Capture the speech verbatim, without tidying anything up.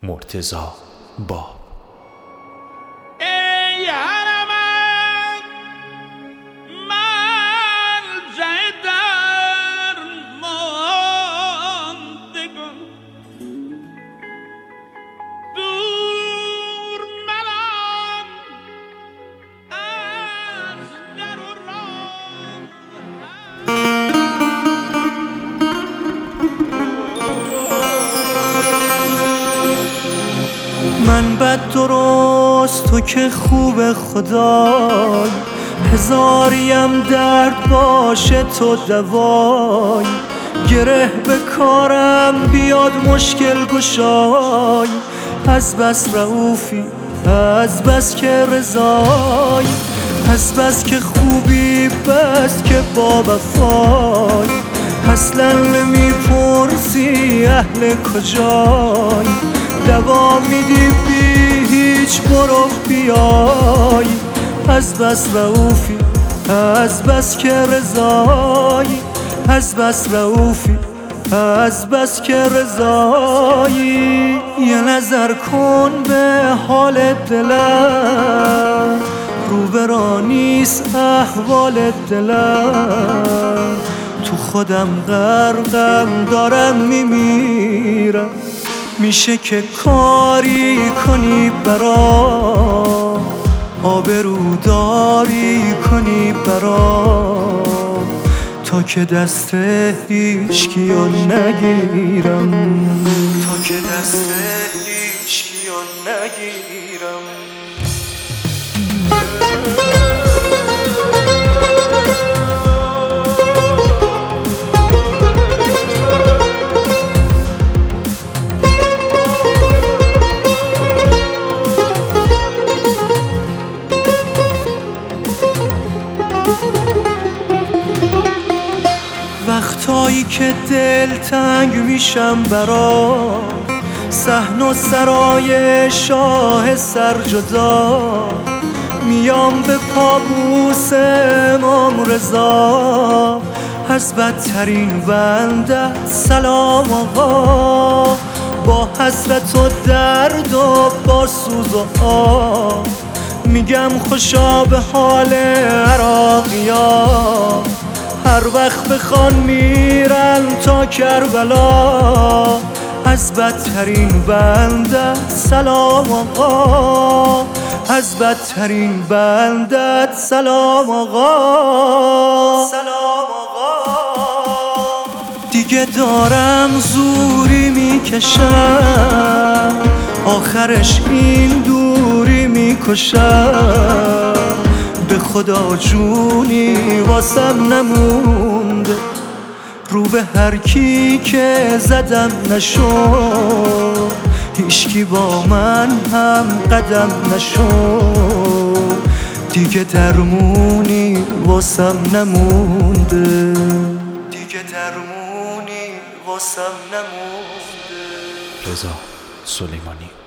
مرتضی با ای حرمت ملجأ درماندگان، دور ملان از در و راه. من بد درست تو که خوب خدای، هزاریم درد باشه تو دوای. گره به کارم بیاد مشکل گشای، از بس رئوفی از بس که رضای، از بس که خوبی بس که با وفای. اصلا نمیپرسی اهل کجای، دوا میدی بی هیچ برو بیای. از بس رئوفی از بس که رضایی، از بس رئوفی از بس که رضایی. یه نظر کن به حال دلم، روبرا نیست احوال دلم. تو خودم غرقم دارم میمیرم، میشه که کاری کنی برام، آبرو داری کنی برام، تا که دست هیچکیو نگیرم، تا که دست هیچکیو نگیرم. وقتایی که دل تنگ میشم برا، صحن و سرای شاه سرجدا. میام به پابوس امام رضا، از بدترین بنده سلام آقا. با حسرت و درد و با سوز و آه، میگم خوشا به حال عراقیا. هر وقت بخوان میرن تا کربلا، از بدترین بنده سلام آقا، از بدترین بنده سلام آقا، سلام آقا. دیگه دارم زوری میکشم، آخرش این دوری میکشم. به خدا جونی واسم نمونده، رو به هر کی که زدم نشو. هیچکی با من هم قدم نشو، دیگه درمونی واسم نمونده، دیگه درمونی واسم نمونده. رضا سلیمانی.